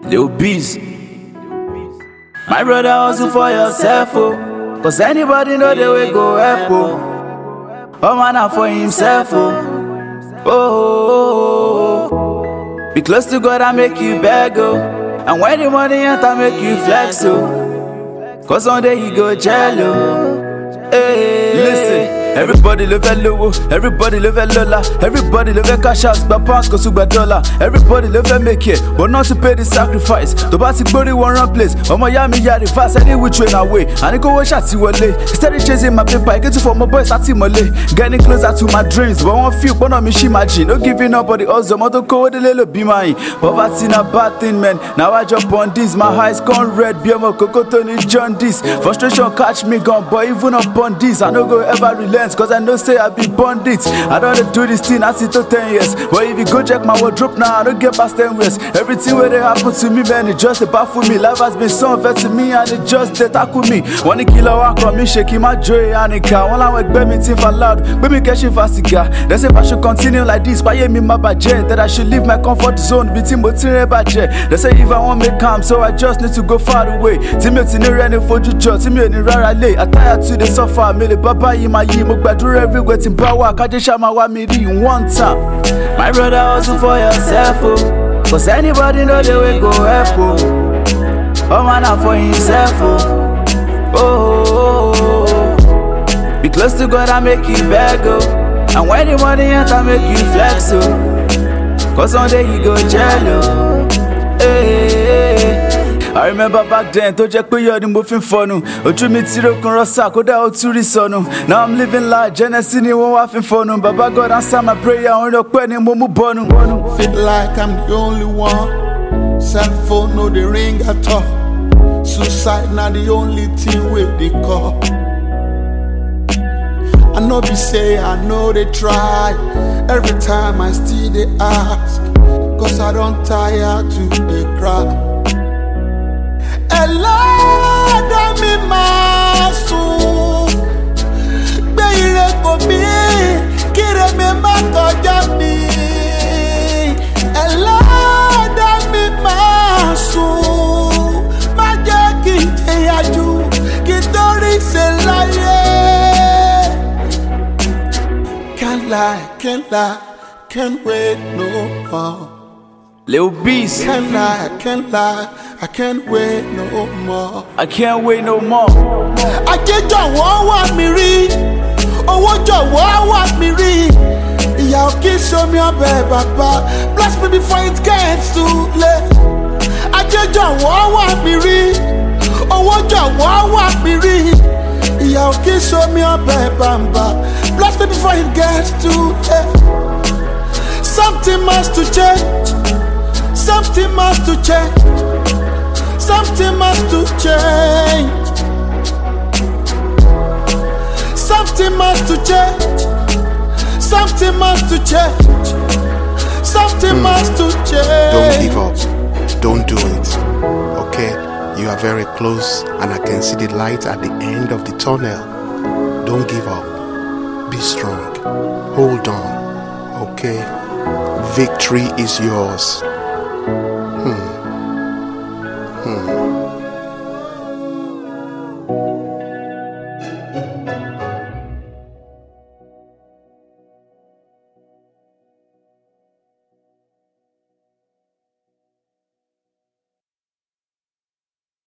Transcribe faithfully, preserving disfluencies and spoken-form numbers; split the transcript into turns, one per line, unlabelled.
Lil Bees. My brother, hustle for yourself, oh. Cause anybody know the way go help, oh. Oh man, not for himself, oh. Oh, oh, oh, oh. Be close to God and make you beg, oh. And when the money enter, make you flex, oh. Cause one day he go jello. Hey, listen. Everybody live a low, everybody live a lola, everybody live a cash out, but pounds go to dollar. Everybody live a make it, but not to pay the sacrifice. The basic body one run place, oh my yummy yard fast, any which way away. And I go watch at you late. Steady chasing my paper, I get to for my boys at Timole. Getting closer to my dreams, but one feel, but on me she imagine. No giving up, but the other motor code the little be mine. Poverty na bad thing, man. Now I jump on this, my eyes gone red, Biamo Kokotoni John this. Frustration catch me gone, but even up on this, I no go ever relent. Cause I know say I be bonded. I don't do this thing, I see to ten years. But if you go check my wardrobe now, I don't get past ten years. Everything where they happen to me, man, it just a baffle me. Life has been so unfair to me and it just they tackle me. One killer walk on me, shaking my joy and it car. One I work baby team for loud, baby catching for cigar. They say if I should continue like this, buy me my budget, that I should leave my comfort zone, be team motive budget. They say if I want me calm, so I just need to go far away. Team me tini running for you job, team me ni rara lay. I tired to the suffer, me the baba in my ye. Do everywhere to power, kaje shama wa me in one time. My brother, hustle for yourself, oh. Cause anybody know the way go help, oh. Oh man, not for himself, oh. Oh, oh, oh, oh. Be close to God and make you beg, oh. And when the money enter, make you flex, oh. Cause one day you go jello. Hey, hey, hey. I remember back then, to check pay you're moving for no. Oju mi tiro kun rosa, koda o turi sonu. Now I'm living life, Genesis ni won wafin for no. Baba God answer my prayer, on your pe ni mo mu bonu.
Feel like I'm the only one. Cell phone no the ring at all. Suicide not the only thing with the call. I know be say, I know they try. Every time I still they ask. Cause I don't tire to they cry. Ẹlẹ́dàá mi máa sùn, gbé ire kò mí, kíre mi má kọjá mi. Ẹlẹ́dàá mi máa sùn, má jẹ́ kí n jẹ̀yàjú, kí n torí ṣe láyé. Can't lie, can't lie, can't wait no more.
Lil Bees.
Can't lie, can't lie, I can't wait no more.
I can't wait no more.
Ajé jọ̀wọ́ wá mi rí, owó jọ̀wọ́ wá mi rí. Ìyà ò kí ṣomi ọbẹ̀ bàbá, bless me before it gets too late. Ajé jọ̀wọ́ wá mi rí, owó jọ̀wọ́ wá mi rí. Ìyà ò kí ṣomi ọbẹ̀ bàbá, bless me before it gets too late. Something must to change. Something must to change. Something must to change. Something must to change. Something must to change. Something mm. must to change.
Don't give up. Don't do it. Okay? You are very close and I can see the light at the end of the tunnel. Don't give up. Be strong. Hold on. Okay? Victory is yours.